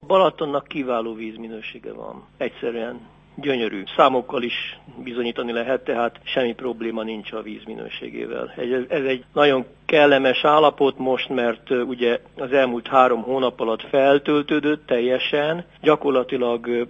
Balatonnak kiváló vízminősége van. Egyszerűen gyönyörű. Számokkal is bizonyítani lehet, tehát semmi probléma nincs a víz minőségével. Ez egy nagyon kellemes állapot most, mert ugye az elmúlt 3 hónap alatt feltöltődött teljesen. Gyakorlatilag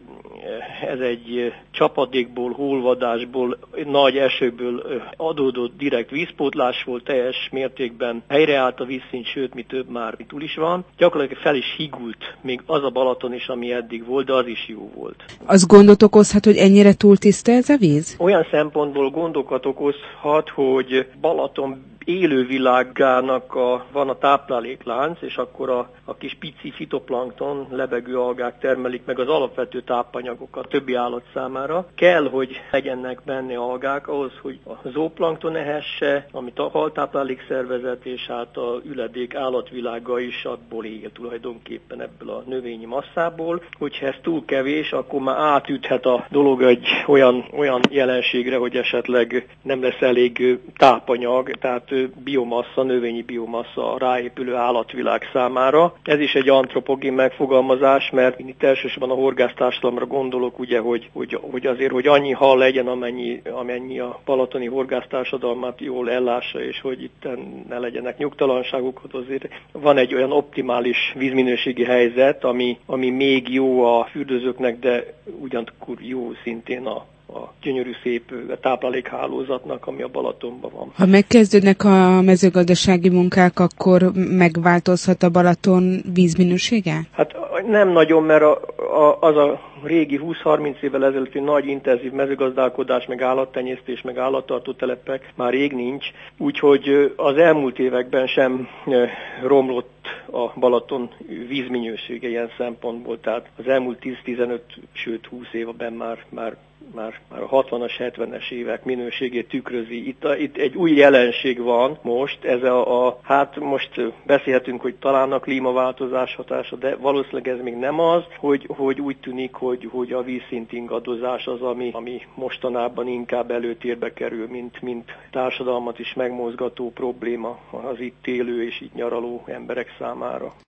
ez egy csapadékból, hóolvadásból, nagy esőből adódott direkt vízpótlás volt, teljes mértékben helyreállt a vízszint, sőt, mi több már túl is van. Gyakorlatilag fel is higult még az a Balaton is, ami eddig volt, de az is jó volt. Az gondot okozhat, hogy ennyire túl tiszta ez a víz? Olyan szempontból gondokat okozhat, hogy Balaton élővilágának van a tápláléklánc, és akkor a kis pici fitoplankton, lebegő algák termelik meg az alapvető tápanyagokat a többi állat számára. Kell, hogy legyenek benne algák ahhoz, hogy a zooplankton ehesse, amit a haltáplálékszervezet és hát a üledék állatvilága is abból él tulajdonképpen, ebből a növényi masszából. Hogyha ez túl kevés, akkor már átüthet a dolog egy olyan jelenségre, hogy esetleg nem lesz elég tápanyag, tehát biomassa, növényi biomassa a ráépülő állatvilág számára. Ez is egy antropogén megfogalmazás, mert itt elsősorban a horgásztársadalomra gondolok, ugye, hogy azért, hogy annyi hal legyen, amennyi a balatoni horgásztársadalmat jól ellássa, és hogy itt ne legyenek nyugtalanságok, azért van egy olyan optimális vízminőségi helyzet, ami még jó a fürdőzőknek, de ugyanakkor jó szintén a gyönyörű szép táplálékhálózatnak, ami a Balatonban van. Ha megkezdődnek a mezőgazdasági munkák, akkor megváltozhat a Balaton vízminősége? Hát nem nagyon, mert az a régi 20-30 évvel ezelőtti nagy intenzív mezőgazdálkodás, meg állattenyésztés, meg állattartó telepek már rég nincs, úgyhogy az elmúlt években sem romlott a Balaton vízminősége ilyen szempontból, tehát az elmúlt 10-15, sőt 20 évben már a 60-as, 70-es évek minőségét tükrözi. Itt egy új jelenség van most, hát most beszélhetünk, hogy talán a klímaváltozás hatása, de valószínűleg ez még nem az, hogy úgy tűnik, hogy a vízszint ingadozás az, ami mostanában inkább előtérbe kerül, mint társadalmat is megmozgató probléma az itt élő és itt nyaraló emberek számára.